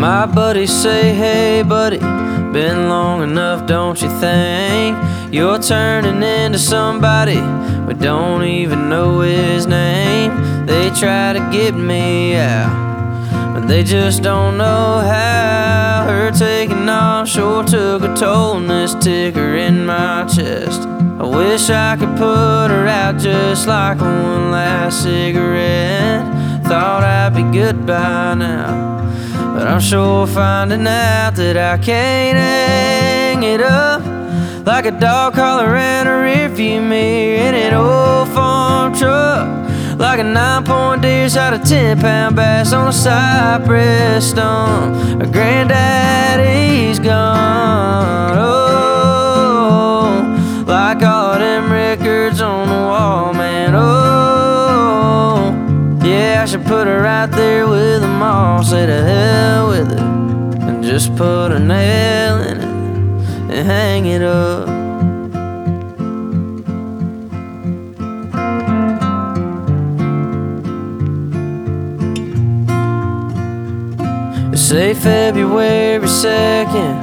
My buddies say, hey buddy, been long enough, don't you think? You're turning into somebody we don't even know his name. They try to get me out, but they just don't know how. Her taking off sure took a toll on this ticker in my chest. I wish I could put her out just like one last cigarette. Thought I'd be good by now, but I'm sure finding out that I can't hang it up like a dog collar and a rearview mirror in an old farm truck, like a 9-point deer shot a 10-pound bass on a cypress stump. Her granddaddy's gone, oh, like all them records on the wall, man, oh, yeah, I should put her right there with them all. Say to hell with it and just put a nail in it and hang it up. Say February 2nd,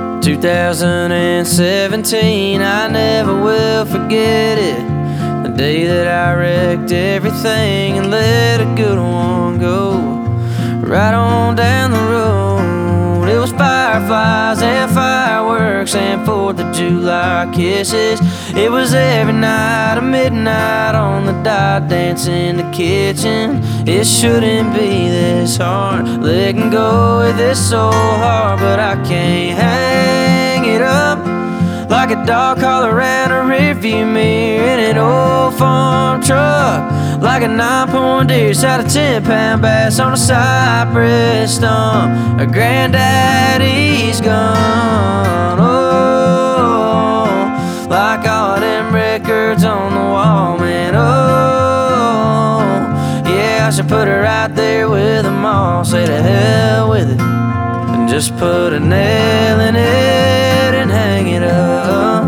2017. I never will forget it, the day that I wrecked everything and let a good one go. Right on down the road, it was fireflies and fireworks and 4th of July kisses. It was every night at midnight on the dot, dance in the kitchen. It shouldn't be this hard, letting go of this so hard, but I can't hang it up like a dog collar and a rearview mirror in an old farm truck, like a 9-point deer shot a 10-pound bass on a cypress stump. Her granddaddy's gone, oh, like all them records on the wall, man, oh, yeah, I should put her right there with them all. Say to hell with it and just put a nail in it and hang it up.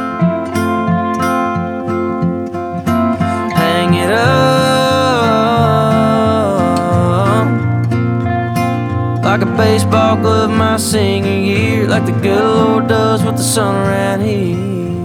Hang it up like a baseball glove my senior year, like the good Lord does with the sun around here.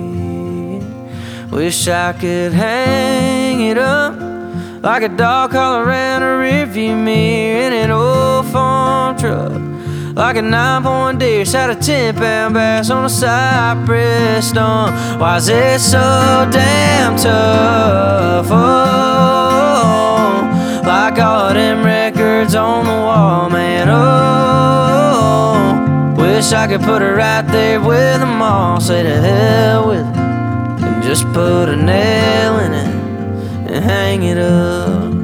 Wish I could hang it up like a dog collar and a rearview mirror in an old farm truck, like a 9-point deer shot a 10-pound bass on a cypress stump. Why is it so damn tough? Oh, like all them records on the wall, man, oh, wish I could put her right there with them all. Say to hell with it and just put a nail in it and hang it up.